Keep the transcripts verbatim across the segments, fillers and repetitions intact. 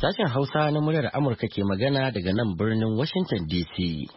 Sashen Hausa na muryar Amurka ke magana daga nan birnin Washington D C.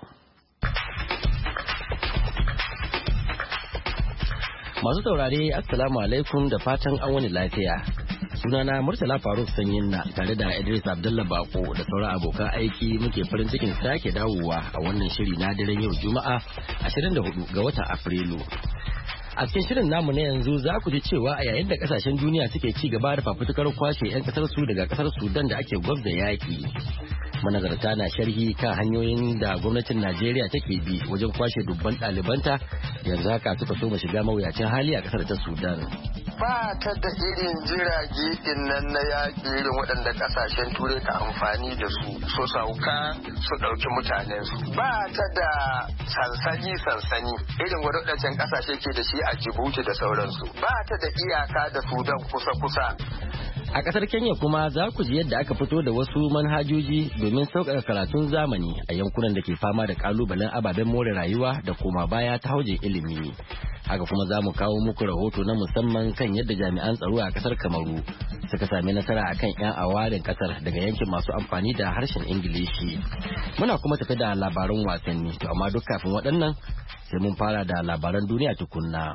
Masu saurare, Assalamu alaikum da fatan an wani lafiya. Sunana Murtala Faruk Sanyinna tare da Idris Abdullah Bako da sauran abokan aiki muke farin cikin sake dawowa a wannan shiri na daren yau Juma'a ashirin da hudu ga watan Afrilu. A cikin shirin namu na yanzu za ku ji cewa a yayin da kasashen duniya suke ci gaba da fafutukar kwashe 'yan kasar su daga kasar Sudan da ake gwabza yaki. Manazarta na sharhi kan hanyoyin da gwamnatin Najeriya take bi wajen kwashe dubban ɗalibanta yanzu haka suka so shiga mawuyacin hali a kasar ta Sudan. Ba ta da irin jirage din nan na yaƙi irin waɗanda ƙasashen turai ka amfani da su so sauka su ɗauki mutanensu. Ba ta da sansani sansani irin waɗancan ƙasashe ke da shi a Djibouti da sauransu. Ba ta da iyaka da Sudan kusa-kusa. A ƙasar Kenya kuma za ku ji yadda aka fito da wasu manhajoji domin sauƙaƙa karatun zamani a yankunan da ke fama da ƙalubalen ababen more rayuwa da koma baya ta haujin ilimi. Haka kuma za mu kawo muku rahoto na musamman kan yadda jami'an tsaro a ƙasar Kamaru suka sami nasara a kan 'yan awarin ƙasar daga yankin masu amfani da harshen Ingilishi. Muna kuma tafi da labaran wasanni, to amma duk kafin waɗannan sai mun fara da labaran duniya tukunna.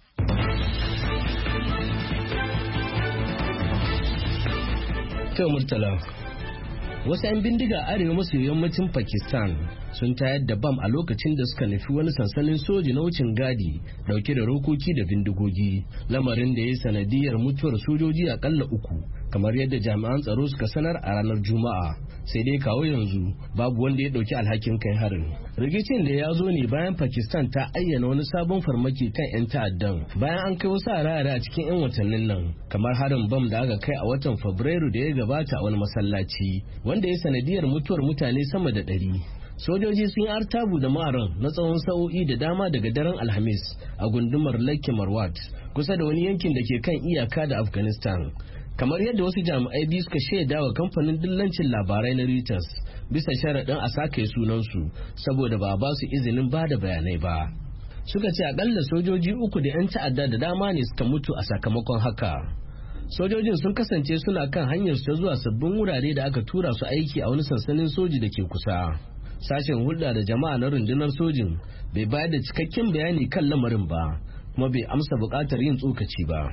To Murtala, wasu 'yan bindiga arewa maso yammacin Pakistan sun tayar da bam a lokacin da suka nufi wani sansanin soji na wucin gadi dauke da rokoki da bindigogi, lamarin da ya sanadiyar mutuwar sojoji akalla uku kamar yadda jami'an tsaro suka sanar a ranar Juma'a. Sai dai kawo yanzu babu wanda ya dauki alhakin kai harin. Rikicin da ya zo ne bayan Pakistan ta ayyana wani sabon farmaki kan 'yan ta'addan bayan an kai wasu hare-hare a cikin 'yan watannin nan, kamar harin bam da aka kai a watan Fabrairu da ya gabata a wani masallaci wanda ya sanadiyar mutuwar mutane sama da ɗari. Sojoji sun yi artabu da maran na tsawon sa'o'i da dama daga daren Alhamis a gundumar Lake Marwat kusa da wani yankin da ke kan iyaka da Afghanistan. Kamar yadda wasu jami'ai biyu suka shaida wa kamfanin dillancin labarai na Reuters bisa sharaɗin a sake sunansu saboda ba ba su izinin ba da bayanai ba. Suka ce akalla sojoji uku da 'yan ta'adda da dama ne suka mutu a sakamakon haka. Sojojin sun kasance suna kan hanyar su zuwa sabbin wurare da aka tura su aiki a wani sansanin soji da ke kusa. Sashen hulɗa da jama'a na rundunar sojin bai bayar da cikakken bayani kan lamarin ba, kuma bai amsa buƙatar yin tsokaci ba.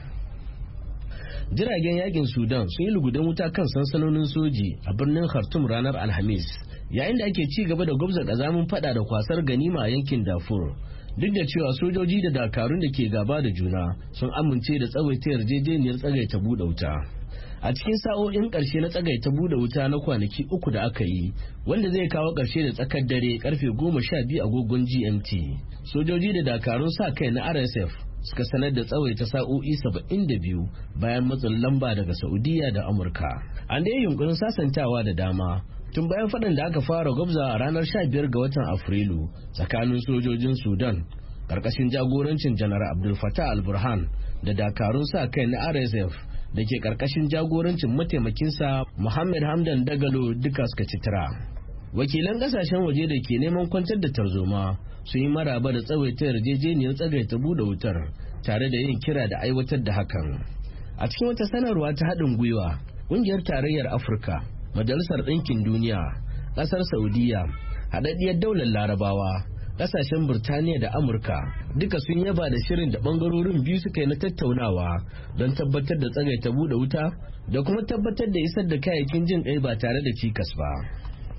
Jiragen yakin Sudan sun yi lugudan wuta kan sansanonin soji a birnin Khartoum ranar Alhamis, yayin da ake ci gaba da gwabza ƙazamin fada da kwasar ganima a yankin Darfur. Duk da cewa sojoji da dakarun da ke gaba da juna sun amince da tsawaita yarjejeniyar tsagaita buɗe wuta. A cikin sa'o'in ƙarshe na tsagaita buɗe wuta na kwanaki uku da aka yi, wanda zai kawo ƙarshe da tsakar dare karfe goma sha biyu agogon G M T, sojoji da dakarun sa kai na R S F suka sanar da tsawaita sa'o'i saba'in da biyu bayan matsin lamba daga Saudiya da Amurka. An da yi yunkurin sasantawa da dama tun bayan faɗin da aka fara gwabza a ranar sha biyar ga watan Afrilu tsakanin sojojin Sudan ƙarƙashin jagorancin Janar Abdul Fattah al-Burhan da dakarun sa kai na R S F da ke ƙarƙashin jagorancin mataimakinsa Muhammad Hamdan Dagalo duka suka ci tira. Wakilan ƙasashen waje da ke neman kwantar da tarzoma sun yi maraba da tsawaita yarjejeniyar tsagaita buɗe wutar tare da yin kira da aiwatar da hakan. A cikin wata sanarwa ta haɗin gwiwa, ƙungiyar tarayyar Afirka, Majalisar Ɗinkin Duniya, ƙasar Saudiya, haɗaɗɗiyar daular Larabawa, ƙasashen Birtaniya da Amurka duka sun yaba da shirin da ɓangarorin biyu suka yi na tattaunawa don tabbatar da tsagaita buɗe wuta da kuma tabbatar da isar da kayayyakin jin ƙai ba tare da cikas ba.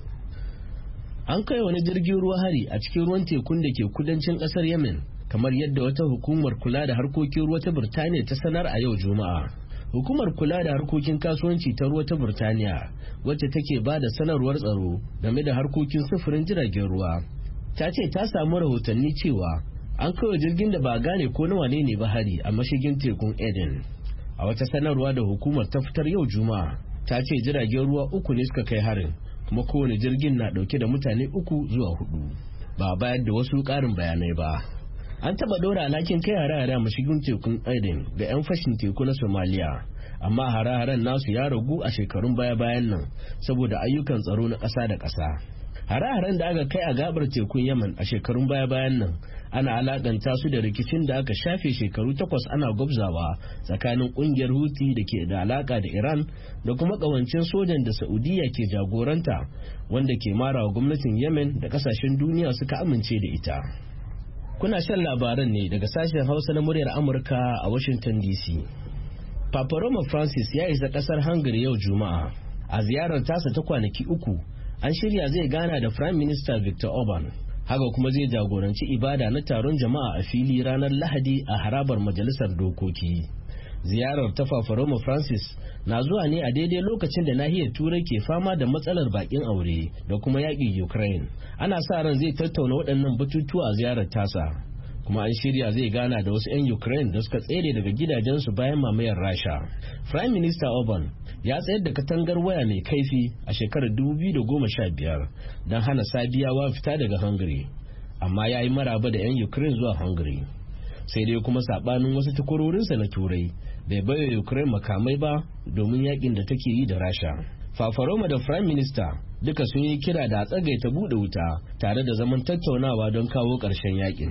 An kai wani jirgin ruwa hari a cikin ruwan tekun da ke kudancin ƙasar Yemen, kamar yadda wata hukumar kula da harkokin ruwa ta Birtaniya ta sanar a yau Juma'a. Hukumar kula da harkokin kasuwanci ta ruwa ta Birtaniya, wacce take ba da sanarwar tsaro game da harkokin sufurin jiragen ruwa, ta ce ta samu rahotanni cewa an kawo jirgin da ba gane ko na wane ne ba hari a mashigin tekun Eden. A wata sanarwa da hukumar ta fitar yau Juma'a, ta ce jiragen ruwa uku ne suka kai harin, kuma kowane jirgin na dauke da mutane uku zuwa hudu. Ba bayar da wasu karin bayanai ba. An taba dora alhakin kai hare-hare a mashigin tekun Aden ga 'yan fashin teku na Somalia, amma hare-haren nasu ya ragu a shekarun baya-bayan nan saboda ayyukan tsaro na ƙasa da ƙasa. Hare-haren da aka kai a gabar tekun Yemen a shekarun baya-bayan nan ana alakanta su da rikicin da aka shafe shekaru takwas ana gwabzawa tsakanin kungiyar Houthi da ke da alaka da Iran da kuma kawancin sojan da Saudiya ke jagoranta wanda ke marawa gwamnatin Yemen da kasashen duniya suka amince da ita. Kuna shan labaran ne daga sashen Hausa na muryar Amurka a Washington D C. Papa Roma Francis ya isa kasar Hungary yau Juma'a. A ziyarar tasa ta kwanaki uku, an shirya zai gana da Prime Minister Viktor Orban. Haka kuma zai jagoranci ibada na taron jama'a a fili ranar Lahadi a harabar Majalisar Dokoki. Ziyarar ta Papa Roma Francis na zuwa ne a daidai lokacin da nahiyar Turai ke fama da matsalar bakin aure da kuma yaƙin Ukraine. Ana sa ran zai tattauna waɗannan batutuwa a ziyarar tasa. Kuma an shirya zai gana da wasu 'yan Ukraine da suka tsere daga gidajensu bayan mamayar Rasha. Prime Minister Orban ya tsayar da katangar waya mai kaifi a shekarar dubu biyu da goma sha biyar don hana Sabiyawa fita daga Hungary, amma ya yi maraba da 'yan Ukraine zuwa Hungary. Sai dai kuma sabanin wasu takwarorinsa na Turai bai baiwa Ukraine makamai ba domin yakin da take yi da Rasha. Fafaroma da Prime Minister duka sun yi kira da a tsagaita buɗe wuta tare da zaman tattaunawa don kawo ƙarshen yakin.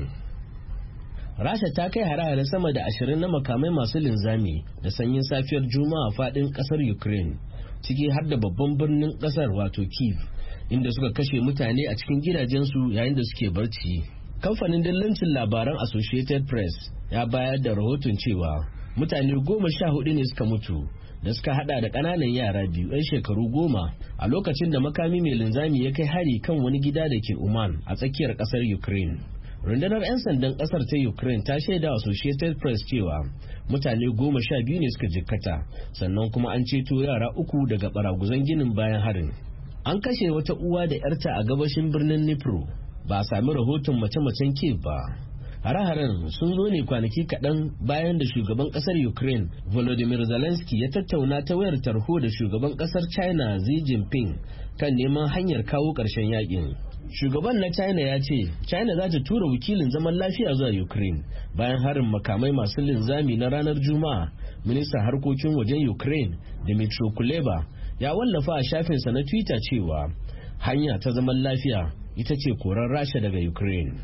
Rasha ta kai hare-hare sama da ashirin na makamai masu linzami da sanyin safiyar Juma'a faɗin ƙasar Ukraine, ciki har da babban birnin ƙasar wato Kyiv, inda suka kashe mutane a cikin gidajensu yayin da suke barci. Kamfanin dillancin labaran Associated Press ya bayar da rahoton cewa mutane goma sha hudu ne suka mutu da suka hada da ƙananan yara biyu 'yan shekaru goma a lokacin da makami mai linzami ya kai hari kan wani gida da ke Uman a tsakiyar ƙasar Ukraine. Rundunar 'yan sandan kasar ta Ukraine ta shaida wa Associated Press cewa mutane goma sha biyu ne suka jikkata, sannan kuma an ceto yara uku daga baraguzan ginin bayan harin. An kashe wata uwa da 'yarta a gabashin birnin Dnipro, ba a sami rahoton mace-macen Kyiv ba. Hare-haren sun zo ne kwanaki kaɗan bayan da shugaban ƙasar Ukraine Volodymyr Zelensky ya tattauna ta wayar tarho da shugaban ƙasar China Xi Jinping kan neman hanyar kawo ƙarshen yakin. Shugaban na China ya ce China za ta tura wakilin zaman lafiya zuwa Ukraine bayan harin makamai masu linzami na ranar Juma'a. Ministan harkokin wajen Ukraine Dmytro Kuleba ya wallafa a shafinsa na Twitter cewa hanya ta zaman lafiya ita ce korar Rasha daga Ukraine.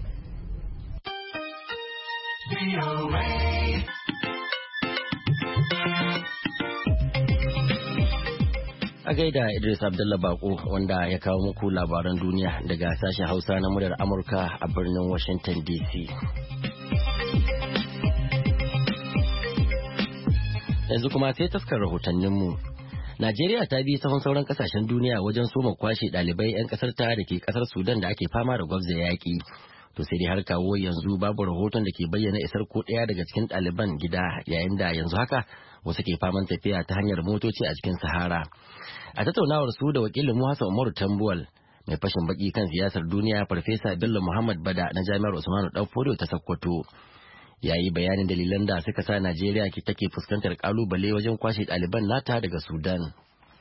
A gaida Idris Abdullah Bako wanda ya kawo muku labaran duniya daga sashen Hausa na muryar Amurka a birnin Washington D C. Yanzu kuma sai taskar rahotanninmu. Najeriya ta bi sahun sauran kasashen duniya wajen soma kwashe ɗalibai 'yan ƙasar ta da ke ƙasar Sudan da ake fama da gwabza yaƙi. To sai dai har kawo yanzu babu rahoton da ke bayyana isar ko ɗaya daga cikin ɗaliban gida, yayin da yanzu haka wasu ke faman tafiya ta hanyar motoci a cikin Sahara. A tattaunawar su da wakilin mu Hassan Umaru Tambuwal, mai fashin baki kan siyasar duniya Farfesa Bello Muhammad Bada na Jami'ar Usmanu Danfodiyo ta Sokoto, ya yi bayanin dalilan da suka sa Najeriya take fuskantar kalubale wajen kwashe ɗaliban nata daga Sudan.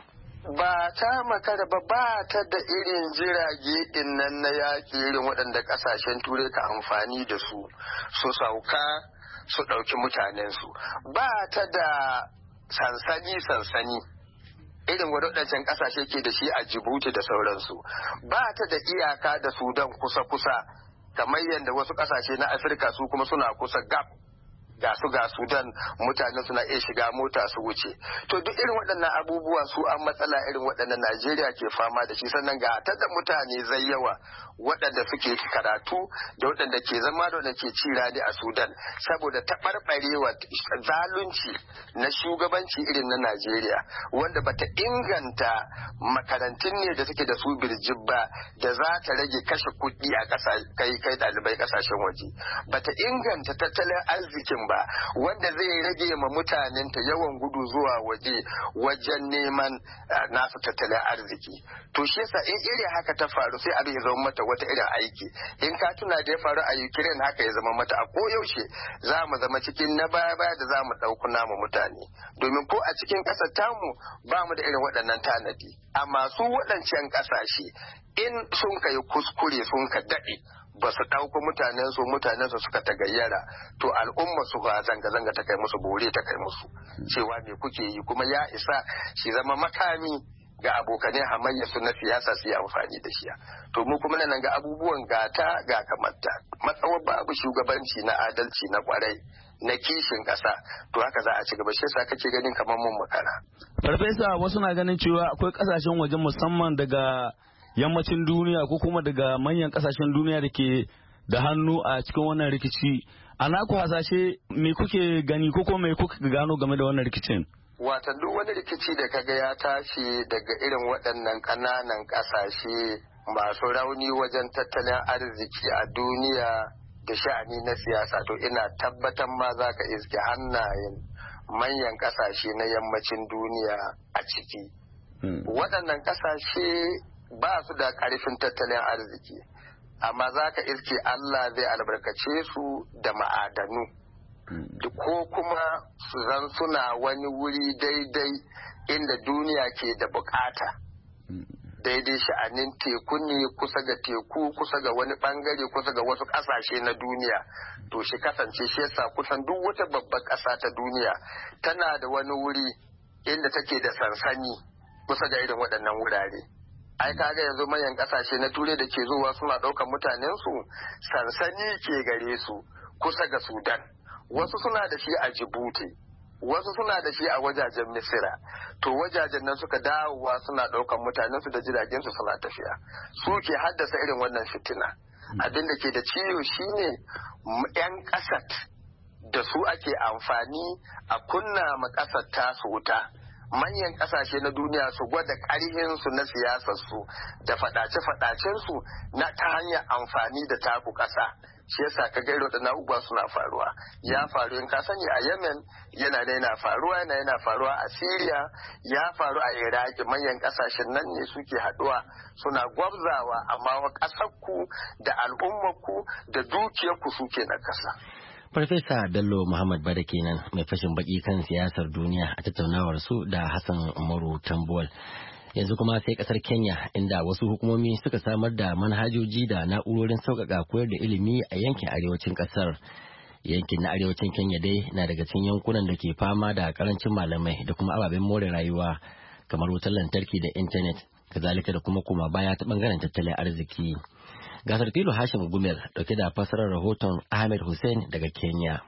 Ba ta makara ba ba ta da irin jirage din nan na yaƙi irin waɗanda ƙasashen turai ka amfani da su su sauka su ɗauki mutanensu. Ba ta da sansani-sansani irin waɗancan ƙasashe ke da shi a Djibouti da sauransu. Ba ta da iyaka da Sudan kusa-kusa kamar yadda wasu ƙasashe na Afirka su kuma suna kusa gab. ga su ga Sudan mutane suna iya shiga mota su wuce. To duk irin waɗannan abubuwa su an matsala irin waɗannan Najeriya ke fama da shi, sannan ga ta da mutane zai yawa waɗanda suke karatu da waɗanda ke zama da waɗanda ke ci rani a Sudan saboda taɓarɓarewa zalunci na shugabanci irin na Najeriya wanda bata inganta makarantun ne da suke da su birjib ba da za ta rage kashe kuɗi a ƙasa kai kai ɗalibai ƙasashen waje, bata inganta tattalin arzikin ba wanda zai rage ma mutanen ta yawan gudu zuwa waje wajen neman nasu tattalin arziki. To shi yasa in iri haka ta faru sai abin ya zama mata wata irin aiki. In ka tuna da ya faru a Ukraine haka ya zama mata a koyaushe za mu zama cikin na baya baya da za mu ɗauki namu mutane. Domin ko a cikin ƙasar tamu ba mu da irin waɗannan tanadi. Amma su waɗancan ƙasashe in sun kai kuskure sun ka daɗe ba su ɗauko mutanensu mutanensu suka tagayyara to al'umma su ba zanga-zanga ta kai musu bore ta kai musu cewa me kuke yi kuma ya isa shi zama makami ga abokanai hamayya su na siyasa su yi amfani da shi. To mu kuma nan ga abubuwan gata ga kamata matsawar babu shugabanci na adalci na kwarai na kishin ƙasa to haka za a ci gaba. Shi yasa kake ganin kamar mun makara. Farfesa, wasu na ganin cewa akwai kasashen waje musamman daga yammacin duniya ko kuma daga manyan kasashen duniya da ke da hannu a cikin wannan rikici. A naku hasashe me kuke gani ko kuma me kuka gano game da wannan rikicin? Watan duk wani rikici da kaga ya tashi daga irin waɗannan ƙananan ƙasashe masu rauni wajen tattalin arziki a duniya da sha'ani na siyasa to ina tabbatar ma za ka iske hannayen manyan ƙasashe na yammacin duniya a ciki. Waɗannan ƙasashe ba su da ƙarfin tattalin arziki amma za ka iske Allah zai albarkace su da ma'adanu. Ko kuma su zan suna wani wuri daidai inda duniya ke da bukata daidai sha'anin teku ne kusa ga teku kusa ga wani bangare kusa ga wasu kasashe na duniya to shi kasance shi yasa kusan duk wata babbar kasa ta duniya tana da wani wuri inda take da sansani kusa ga irin waɗannan wurare. Ai kaga yanzu manyan kasashe na turai da ke zuwa suna ɗaukar mutanensu sansani ke gare su kusa ga Sudan. Wasu suna da shi a Djibouti, wasu suna da shi a wajajen Misira, to wajajen nan suka dawowa suna ɗaukan mutanensu da jiragensu suna tafiya. Su ke haddasa irin wannan fitina. Abin da ke da ciwo shine 'yan ƙasar da su ake amfani a kunna ma ƙasar tasu wuta. Manyan ƙasashe na duniya su gwada ƙarhinsu na siyasarsu da faɗace-faɗacensu na ta hanyar amfani da taku ƙasa. Shi yasa ka gairo da na'uba suna faruwa. Ya faru in ka sani a Yemen yana da yana faruwa yana yana faruwa a Syria ya faru a Iraki. Manyan ƙasashen nan ne suke haɗuwa suna gwabzawa amma wa ƙasarku da al'ummarku da dukiyarku suke na ƙasa. Farfesa Bello Muhammad Bada kenan mai fashin baki kan siyasar duniya a tattaunawar su da Hassan Umaru Tambuwal. Yanzu kuma sai kasar Kenya inda wasu hukumomi suka samar da manhajoji da na'urorin sauƙaƙa koyar da ilimi a yankin arewacin kasar. Yankin na arewacin Kenya dai na daga cikin yankunan da ke fama da karancin malamai da kuma ababen more rayuwa kamar wutar lantarki da intanet, kazalika da kuma koma baya ta bangaren tattalin arziki. Gasar Filo Hashim Gumel dauke da fasarar rahoton Ahmed Hussein daga Kenya.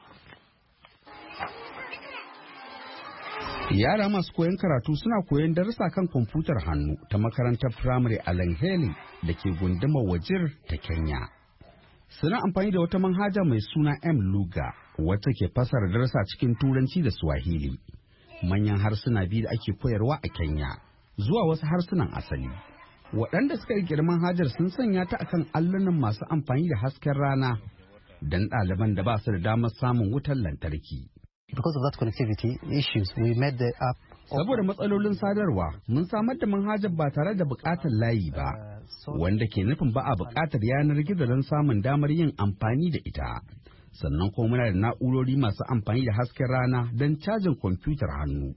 Yara masu koyon karatu suna koyon darussa kan kwamfutar hannu ta makarantar firamare a Langhele da ke gundumar Wajir ta Kenya. Suna amfani da wata manhaja mai suna M-Luga wacce ke fasara darussa cikin Turanci da Swahili, manyan harsuna biyu da ake koyarwa a Kenya, zuwa wasu harsunan asali. Waɗanda suka ƙirƙiri manhajar sun sanya ta akan allunan masu amfani da hasken rana don ɗaliban da ba su da damar samun wutar lantarki. Because of that connectivity issues, we made the app. Saboda matsalolin sadarwa, mun samar da manhajar ba tare da buƙatar layi ba, wanda ke nufin ba a buƙatar yanar gizo don samun damar yin amfani da ita. Sannan kuma muna da na'urori masu amfani da hasken rana don cajin kwamfutar hannu.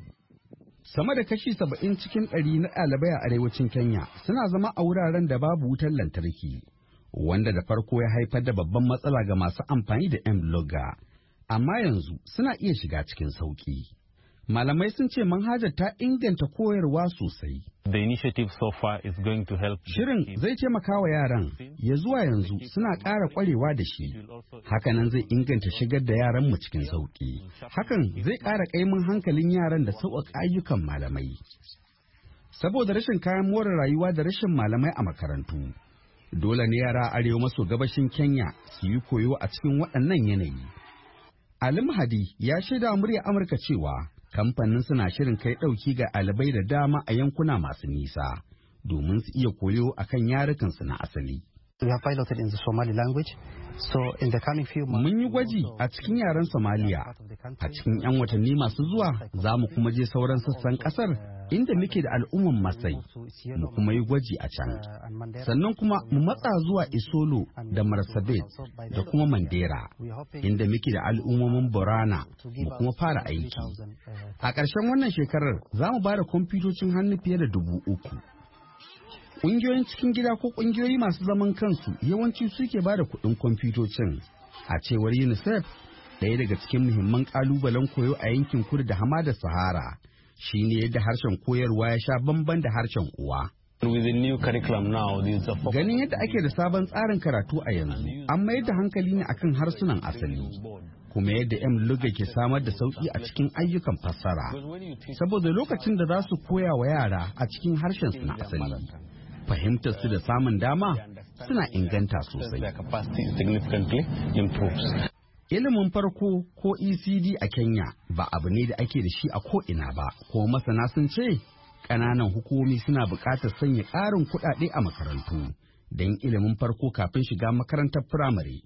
Sama da kashi saba'in cikin ɗari na ɗalibai a arewacin Kenya suna zama a wuraren da babu wutar lantarki, wanda da farko ya haifar da babban matsala ga masu amfani da M-Logger. Amma yanzu suna iya shiga cikin sauƙi. Malamai sun ce manhajar ta inganta koyarwa sosai. The initiative so far is going to help. Shirin zai taimaka wa yaran ya zuwa yanzu suna ƙara ƙwarewa da shi. Hakanan zai inganta shigar da yaranmu cikin sauƙi. Hakan zai ƙara ƙaimin hankalin yaran da sauƙaƙa ayyukan malamai. Saboda rashin kayan more rayuwa da rashin malamai a makarantu, dole ne yara arewa maso gabashin Kenya su yi koyo a cikin waɗannan yanayi. Ali Mahadi ya shaida murya Amurka cewa kamfanin suna shirin kai ɗauki ga ɗalibai da dama a yankuna masu nisa domin su iya koyo akan yarukansu na asali. We have piloted in the Somali language. So in the coming few months, mun yi gwaji a cikin yaren Somalia. A cikin 'yan watanni masu zuwa za mu kuma je sauran sassan ƙasar inda muke da al'umman Masai, mu kuma yi gwaji a can. Sannan kuma mu matsa zuwa Isolo da Marsabit da kuma Mandera, inda muke da al'ummomin Borana, mu kuma fara aiki. A ƙarshen wannan shekarar za mu ba da kwamfutocin hannu fiye da dubu uku. Ƙungiyoyin cikin gida ko ƙungiyoyi masu zaman kansu yawanci suke ba da kuɗin kwamfutocin. A cewar UNICEF, ɗaya daga cikin muhimman ƙalubalen koyo a yankin kudu da hamadar Sahara shine yadda harshen koyarwa ya sha bamban da harshen uwa. With the new curriculum now, this is a focus. Ganin yadda ake da sabon tsarin karatu a yanzu, an mayar da hankali ne akan harsunan asali, kuma yadda M Lugga ke samar da sauƙi a cikin ayyukan fassara. Saboda lokacin da za su koya wa yara a cikin harshen su na asali, fahimtar su da samun dama suna inganta sosai. Ilimin farko ko E C D a Kenya ba abu ne da ake da shi a ko'ina ba, ko masana sun ce ƙananan hukumomi suna buƙatar sanya ƙarin kuɗaɗe a makarantu don ilimin farko kafin shiga makarantar firamare.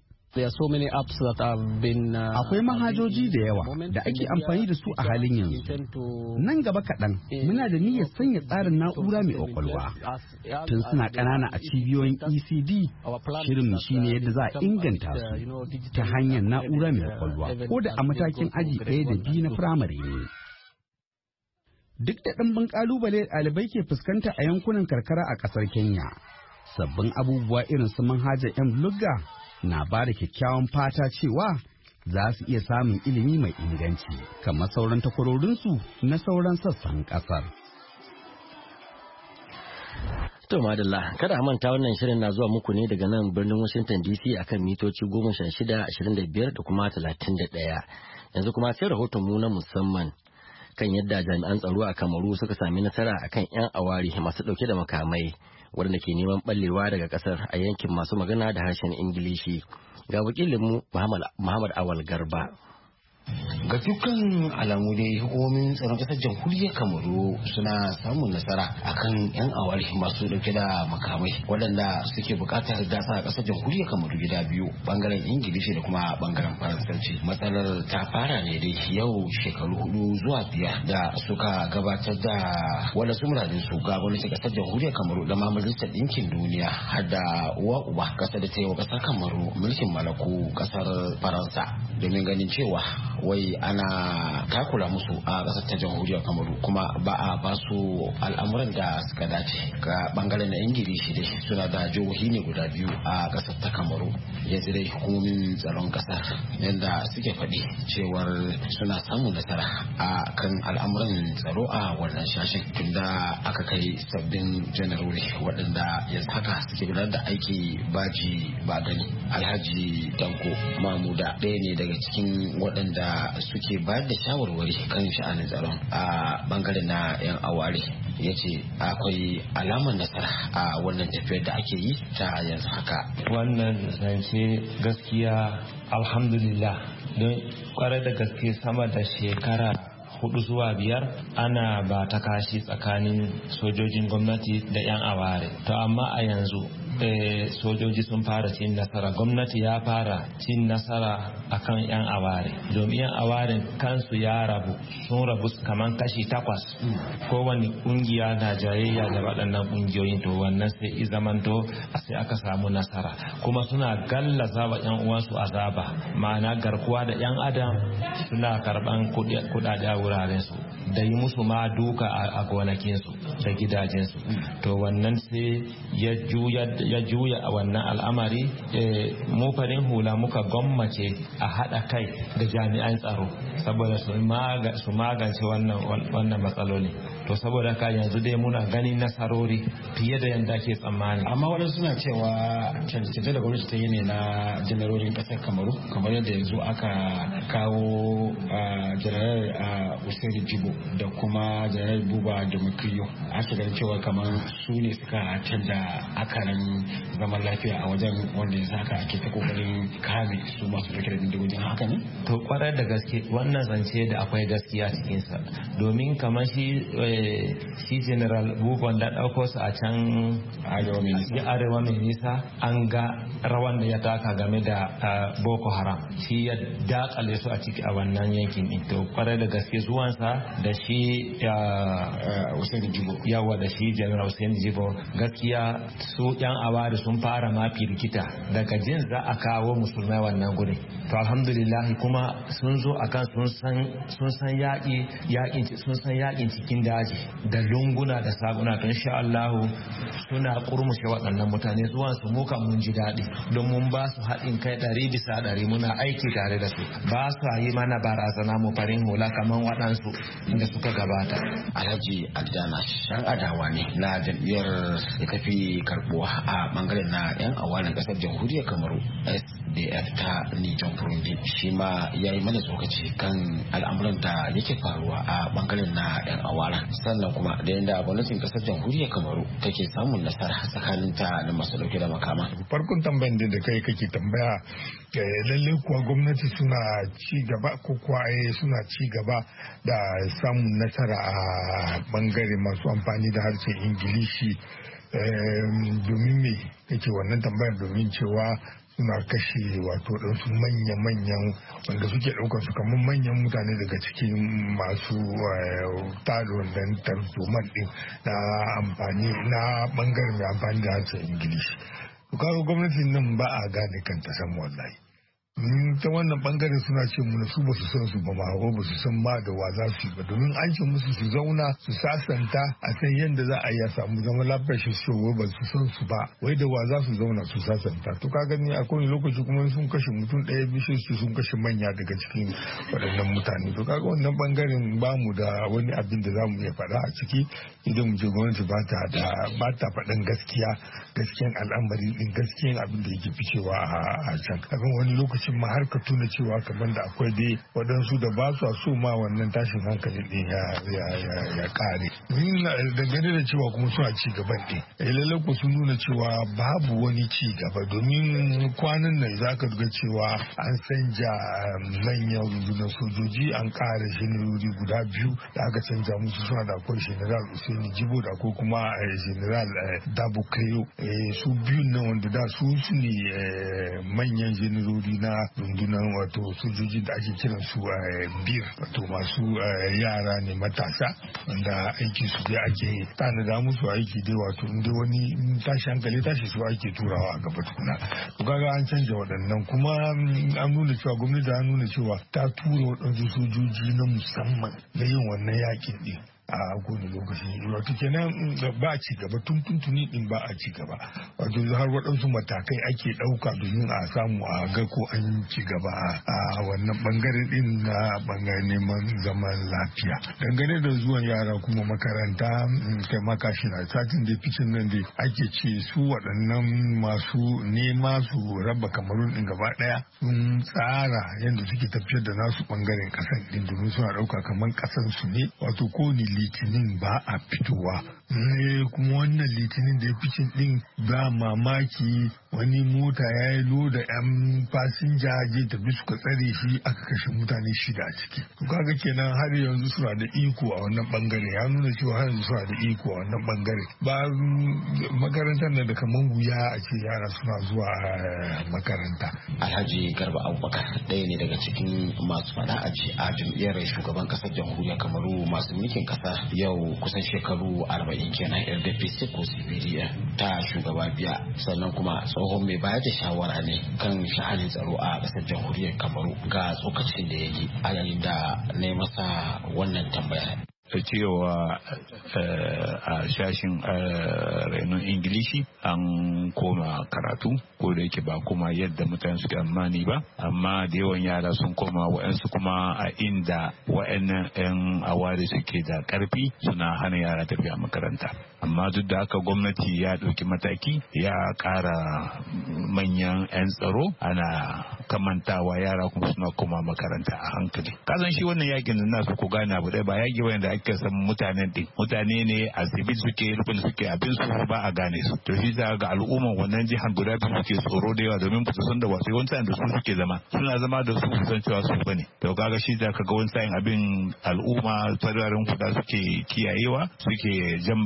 Akwai manhajoji da yawa da ake amfani da su a halin yanzu. Nan gaba kaɗan muna da niyyar sanya tsarin na'ura mai ƙwaƙwalwa. Tun suna ƙanana a cibiyoyin E C D, shirin shi ne yadda za a inganta su ta hanyar na'ura mai ƙwaƙwalwa ko da a matakin aji ɗaya da biyu na firamare ne. Duk da ɗimbin ƙalubale ɗalibai ke fuskanta a yankunan karkara a ƙasar Kenya, sabbin abubuwa irin su manhajar M Lugga na ba da kyakkyawan fata cewa za su iya samun ilimi mai inganci kamar sauran takwarorinsu na sauran sassan ƙasar. To madalla, kada a manta wannan shirin na zuwa muku ne daga nan birnin Washington D C akan mitoci goma sha shida, ashirin da biyar da kuma talatin da ɗaya. Yanzu kuma sai rahoton mu na musamman kan yadda jami'an tsaro a Kamaru suka sami nasara akan 'yan awari masu ɗauke da makamai waɗanda ke neman ɓallewa daga ƙasar a yankin masu magana da harshen Ingilishi. Ga wakilinmu Muhammad Awal Garba. Ga dukkan alamu dai hukumomin tsaron ƙasar jamhuriyar Kamaru suna samun nasara akan 'yan awari masu dauke da makamai waɗanda suke buƙatar gasa a ƙasar jamhuriyar Kamaru gida biyu, bangaren Ingilishi da kuma bangaren Faransanci. Matsalar ta fara ne dai yau shekaru hudu zuwa biyar da suka gabatar da wani sumuranin su ga gwamnatin ƙasar jamhuriyar Kamaru da ma majalisar ɗinkin duniya har da uwa uba ƙasar da ta yi wa ƙasar Kamaru mulkin malaku ƙasar Faransa domin ganin cewa wai ana takura musu a ƙasar ta jamhuriyar Kamaru kuma ba a ba su al'amuran da suka dace. Ga bangaren na Ingilishi dai suna da jihohi ne guda biyu a ƙasar ta Kamaru. Yanzu dai hukumomin tsaron ƙasar yadda suke faɗi cewar suna samun nasara a kan al'amuran tsaro a wannan shashin tunda aka kai sabbin janarori waɗanda yanzu haka suke gudanar da aiki baji ba gani. Alhaji Danko Mamuda ɗaya ne daga cikin waɗanda suke bayar da shawarwari kan sha'anin tsaron a bangaren na 'yan aware. Ya ce akwai alamar nasara a wannan tafiyar da ake yi ta yanzu haka. Wannan zance gaskiya alhamdulillah, don kwarai da gaske sama da shekara hudu zuwa biyar ana ba ta kashi tsakanin sojojin gwamnati da 'yan aware. To amma a yanzu Eh, sojoji sun fara cin nasara, gwamnati ya fara cin nasara akan 'yan aware, domin 'yan awaren kansu ya rabu, sun rabu kamar kashi takwas. Kowane kungiya na jayayya da waɗannan kungiyoyin, to wannan sai i zamanto sai aka samu nasara. Kuma suna gallaza wa 'yan uwansu azaba, ma'ana garkuwa da 'yan adam, suna karɓan kuɗaɗe a wurarensu da yi musu ma duka a gonakinsu da gidajensu. To wannan sai ya juya ya juya a wannan al'amari. Mu farin hula muka gwammace a haɗa kai da jami'an tsaro saboda su magance wannan matsaloli. To saboda ka yanzu dai muna ganin nasarori fiye da yadda ake tsammani. Amma waɗansu suna cewa canje da gwamnati ta yi ne na janarorin ƙasar Kamaru, kamar yadda yanzu aka kawo janarar Usaini Jibo da kuma janarar Buba da Makiyo. Ake ganin cewa kamar su ne suka canja akaran zaman lafiya a wajen wanda yanzu haka ake ta kokarin kame su masu dauke da bindigogin, haka ne? To kwarar da gaske wannan zance da akwai gaskiya cikinsa, domin kamar shi shi general Buban da ɗauko su a can arewa mai nisa, an ga rawan da ya taka game da Boko Haram, shi ya dakale su a ciki a wannan yankin din. To kwarai da gaske zuwansa da shi yawa da shi general Hussein Jibo, gaskiya su yan awari sun fara ma firgita daga jin za a kawo musulmai wannan guri. To alhamdulillah kuma sun zo akan sun san sun san yaƙi yaƙin sun san yaƙin cikin daji daji da lunguna da saguna don sha Allahu suna kurmushe waɗannan mutane zuwan su muka mun ji daɗi don mun ba su haɗin kai ɗari bisa ɗari muna aiki tare da su ba su yi mana barazana mu farin hula kamar waɗansu inda suka gabata. Alhaji Adana shan adawa ne na jam'iyyar da tafi karɓuwa a bangaren na 'yan awalin ƙasar jamhuriyar Kamaru S D F ta Nijon Burundi shi ma ya yi mana tsokaci kan al'amuran da yake faruwa a bangaren na 'yan awara sannan kuma da yadda gwamnatin ƙasar jamhuriyar Kamaru take samun nasara tsakanin ta da masu dauke da makama. Farkon tambayan da kai kake tambaya lalle kuwa gwamnati suna ci gaba ko kuwa suna ci gaba da samun nasara a bangare masu amfani da harshen Ingilishi domin me kake wannan tambayar domin cewa suna kashe wato ɗansu manya-manyan wanda suke ɗaukar su kamar manyan mutane daga cikin masu taro don tarzoman ɗin na amfani na ɓangaren mai amfani da harshen Ingilishi. Kawo gwamnatin nan ba a gane kanta san wallahi. ta wannan bangaren suna ce mu su ba su san su ba ma ba su san ma da wa za su yi ba domin an ce musu su zauna su sasanta a san yadda za a yi a samu zama lafiyar shi su ba su san su ba wai da wa za su zauna su sasanta to ka gani a kowane lokaci kuma sun kashe mutum ɗaya bishe su sun kashe manya daga cikin waɗannan mutane to kaga wannan bangaren ba mu da wani abin da za mu iya faɗa a ciki idan mu ce gwamnati ba ta da ba ta faɗan gaskiya gaskiyan al'amari din gaskiyan abin da yake ficewa a can kaga wani lokaci ma har ka tuna cewa kamar da akwai dai waɗansu da ba su so ma wannan tashin hankali ɗin ya ƙare. Dangane da cewa kuma suna ci gaban ɗin. Lallai ku sun nuna cewa babu wani ci gaba domin kwanan nan za ka ga cewa an canja manyan rundunar sojoji an ƙara generori guda biyu da aka canja musu suna da akwai general Usaini Jibo da akwai kuma general Dabo Kayo su biyun nan wanda da su su ne manyan generori na rundunar wato sojoji da ake kiran su bir wato masu yara ne matasa wanda aiki su dai ake tanada musu aiki dai wato inda wani tashi hankali tashi su ake turawa a gaba tukuna to kaga an canja waɗannan kuma an nuna cewa gwamnati an nuna cewa ta tura waɗansu sojoji na musamman na yin wannan yakin din a kowane lokaci wato kenan ba a ci gaba tun tuntuni din ba a ci gaba wato har waɗansu matakai ake ɗauka domin a samu a ga ko an ci gaba a wannan bangaren din na bangaren neman zaman lafiya dangane da zuwan yara kuma makaranta kai makashi na satin da ficin nan da ake ce su waɗannan masu nema su raba kamarun din gaba ɗaya sun tsara yadda suke tafiyar da nasu bangaren ƙasan din domin suna ɗauka kamar ƙasan su ne wato ko ni litinin ba a fitowa kuma wannan litinin da ya fi cin din ba mamaki wani mota ya yi loda yan fasinja je tafi suka tsare shi aka kashe mutane shida a ciki to kaga kenan har yanzu suna da iko a wannan bangare ya nuna cewa har yanzu suna da iko a wannan bangare ba makarantar da kamar wuya a ce yara suna zuwa makaranta. Alhaji Garba Abubakar ɗaya ne daga cikin masu faɗa a ce a jam'iyyar shugaban ƙasar jamhuriyar Kamaru masu mulkin ƙasa yau kusan shekaru arba'in kenan R D P C ko C P D ta shugaba biya sannan kuma tsohon mai bayar da shawara ne kan sha'anin tsaro a ƙasar jamhuriyar Kamaru ga tsokacin da ya yi a yayin da na masa wannan tambaya. Da cewa a shashin renon ingilishi an koma karatu ko da yake ba kuma yadda mutane suke amani ba amma da yawan yara sun koma wa'ansu kuma a inda wa'annan 'yan awari suke da karfi suna hana yara tafiya makaranta amma duk da haka gwamnati ya ɗauki mataki ya ƙara manyan 'yan tsaro ana kamantawa yara kuma suna koma makaranta a hankali kasan shi wannan yakin da nasu ku gane abu ɗaya ba yaki wani da ake san mutanen din mutane ne a sibil suke rufin suke abin su ba a gane su to shi za ga al'umman wannan jihar guda biyu suke tsoro da yawa domin su san da wasu wani sa'in da su suke zama suna zama da su san cewa su bane to kaga shi za ka ga wani sa'in abin al'umma fararen kuda suke kiyayewa suke jan baya idan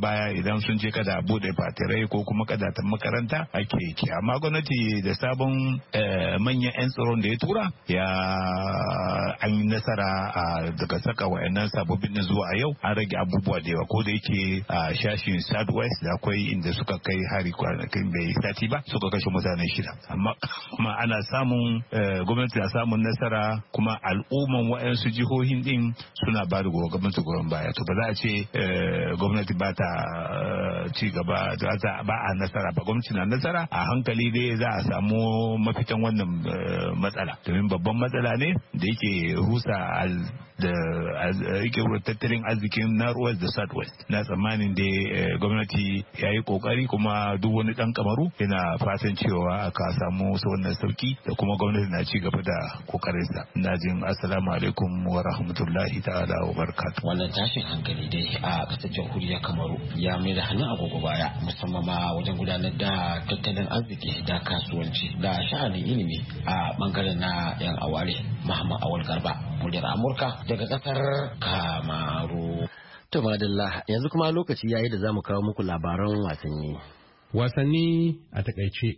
idan sun je kada bude fatirai ko kuma kada ta makaranta ake ki amma gwamnati da sabon manyan 'yan tsaron da ya tura ya an yi nasara daga saka wa'annan sababbin da zuwa yau an rage abubuwa da yawa ko da yake a shashin southwest da akwai inda suka kai hari kwanakin bai sati ba suka kashe mutane shida amma kuma ana samun gwamnati na samun nasara kuma al'umman wa'ansu jihohin din suna ba da gwamnati goyon baya to ba za a ce gwamnati ba ta ci gaba ba a nasara ba gwamnati na nasara a hankali dai za a samu mafitan wannan matsala domin babban matsala ne da yake rusa da yake tattalin arzikin northwest da southwest na tsammanin da gwamnati ya yi kokari kuma duk wani dan kamaru yana fatan cewa aka samu wannan sauki da kuma gwamnati na ci gaba da kokarinsa na jin assalamu alaikum wa rahmatullahi ta'ala wa barakatuh. Wannan tashin hankali dai a kasar jamhuriyar kamaru ya mai da hannun agogo baya musamman ma wajen gudanar da tattalin arziki da kasuwanci da sha'anin ilimi a bangaren na yan aware. Muhammad Awal Garba, muryar Amurka daga kasar Kamaru. To madalla yanzu kuma lokaci yayi da zamu kawo muku labaran wasanni. Wasanni a takaice.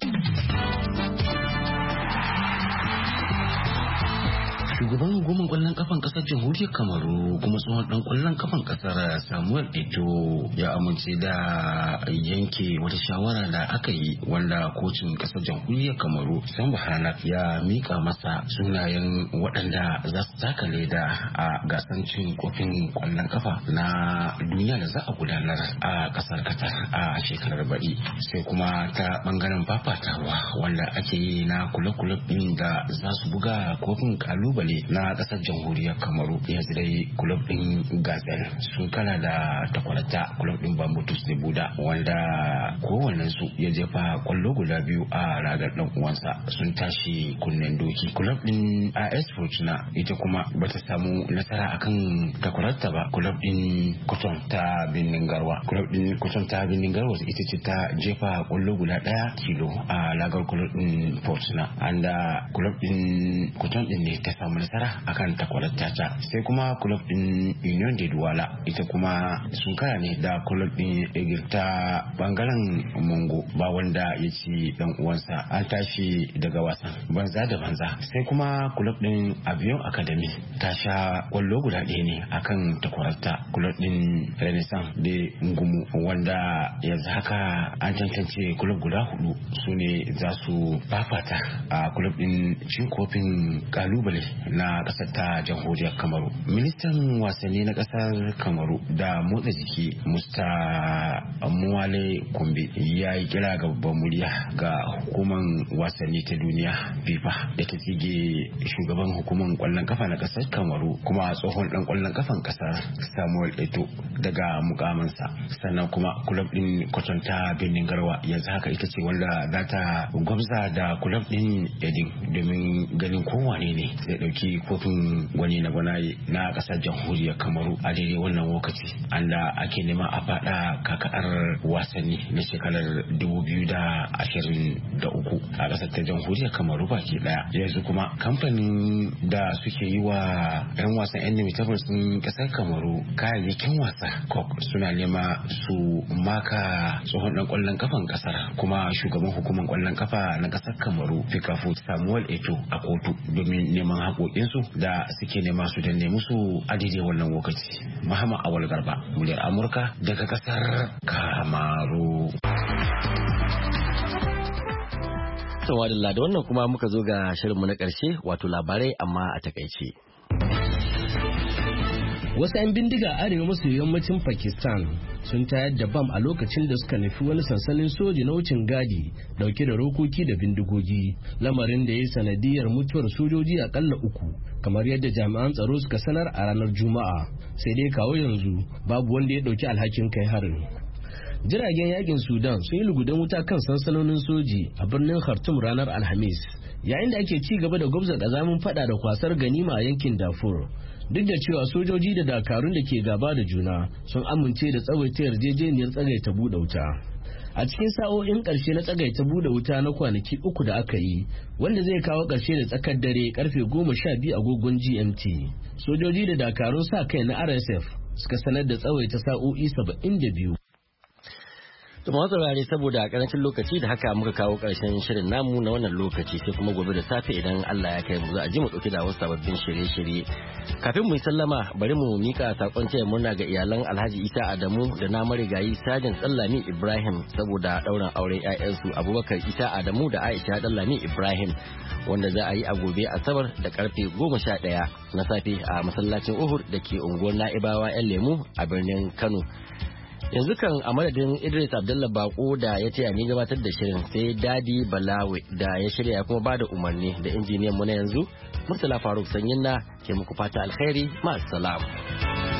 Shugaban hukumar kwallon kafan kasar jamhuriyar Kamaru kuma tsohon dan kwallon kafan kasar Samuel Eto'o ya amince da yanke wata shawara da aka yi wanda kocin kasar jamhuriyar Kamaru Samba Hanak ya mika masa sunayen waɗanda za su taka leda a gasar cin kofin kwallon kafa na duniya da za a gudanar a kasar Qatar a shekarar baɗi. Sai kuma ta bangaren fafatawa wanda ake yi na kula-kula ɗin da za su buga kofin kalubale na kasar jamhuriyar Kamaru. Yanzu dai kulob din Gazel sun kana da takwarata kulob din Bambutus da Buda wanda kowannen su ya jefa kwallo guda biyu a ragar dan uwansa sun tashi kunnen doki. Kulob din A S Fortuna ita kuma bata samu nasara akan takwarata ba. Kulob din Cotton ta Birnin Garwa kulob din Cotton ta Birnin Garwa ita ce ta jefa kwallo guda daya kilo a ragar kulob din Fortuna anda kulob din Cotton din ne ta samu nasara akan takwarar tata. Sai kuma club din Union de Douala ita kuma sun kara ne da club din Egirta bangaren Mongo ba wanda ya ci dan uwansa an tashi daga wasan banza da banza. Sai kuma club din Avion Academy ta sha kwallo guda ɗaya ne akan takwararta club din Renaissance de Ngumu wanda yanzu haka an tantance club guda hudu su ne za su fafata a club din cin kofin kalubale na kasar ta jamhuriyar Kamaru. Ministan wasanni na kasar Kamaru da motsa jiki Musta Muwale Kumbe ya yi kira ga babban murya ga hukumar wasanni ta duniya FIFA da ta tsige shugaban hukumar kwallon kafa na kasar Kamaru kuma tsohon dan kwallon kafan kasar Samuel Eto'o daga mukaminsa. Sannan kuma kulab din Cotton ta Birnin Garwa yanzu haka ita ce wanda za ta gwamza da kulab din Edin domin ganin kowane ne zai dauki kofin gwani na gwanaye na kasar jamhuriyar Kamaru a daidai wannan lokaci anda ake nema a fada kakar wasanni na shekarar dubu biyu da ashirin da uku a kasar ta jamhuriyar Kamaru baki daya. Yanzu kuma kamfanin da suke yi wa yan wasan Indomitables din kasar Kamaru kayayyakin wasa Coke suna nema su maka tsohon dan kwallon kafan kasar kuma shugaban hukumar kwallon kafa na kasar Kamaru Fikafu Samuel Eto'o a kotu domin neman haƙoƙinsu da suke nema su danne musu a daidai wannan lokaci. Muhammad Awal Garba, muryar Amurka daga kasar Kamaru. Sawadilla da wannan kuma muka zo ga shirinmu na ƙarshe wato labarai amma a takaice. Wasu 'yan bindiga arewa maso yammacin Pakistan sun tayar da bam a lokacin da suka nufi wani sansanin soji na wucin gadi dauke da rokoki da bindigogi, lamarin da ya yi sanadiyar mutuwar sojoji akalla uku kamar yadda jami'an tsaro suka sanar a ranar Juma'a, sai dai kawo yanzu babu wanda ya dauki alhakin kai harin. Jiragen yakin Sudan sun yi lugudan wuta kan sansanonin soji a birnin Khartoum ranar Alhamis, yayin da ake ci gaba da gwabza kazamin fada da kwasar ganima a yankin Darfur. Duk da cewa sojoji da dakarun da ke gaba da juna sun amince da tsawaita yarjejeniyar tsagaita buɗe wuta. A cikin sa'o'in ƙarshe na tsagaita buɗe wuta na kwanaki uku da aka yi, wanda zai kawo ƙarshe da tsakar dare karfe goma sha biyu agogon G M T, sojoji da dakarun sa kai na R S F suka sanar da tsawaita sa'o'i saba'in da biyu. To masu saurare saboda karancin lokaci da haka muka kawo karshen shirin namu na wannan lokaci sai kuma gobe da safe idan Allah ya kai mu za a ji mu dauki da wasu sababbin shirye-shirye. Kafin mu yi sallama bari mu mika sakon taya murna ga iyalan Alhaji Isa Adamu da na marigayi Sajin Dallami Ibrahim saboda dauran auren ƴaƴansu Abubakar Isa Adamu da Aisha Dallami Ibrahim wanda za a yi a gobe Asabar da karfe goma sha ɗaya na safe a masallacin Uhud da ke unguwar Na'ibawa ƴan Lemu a birnin Kano. Yanzu kan a madadin Idris Abdullah Bako da ya taya ni gabatar da shirin sai Dadi Balawe da ya shirya kuma bada umarni da injiniyan mu na yanzu Murtala Faruk Sanyin na ke muku fata alkhairi ma salam.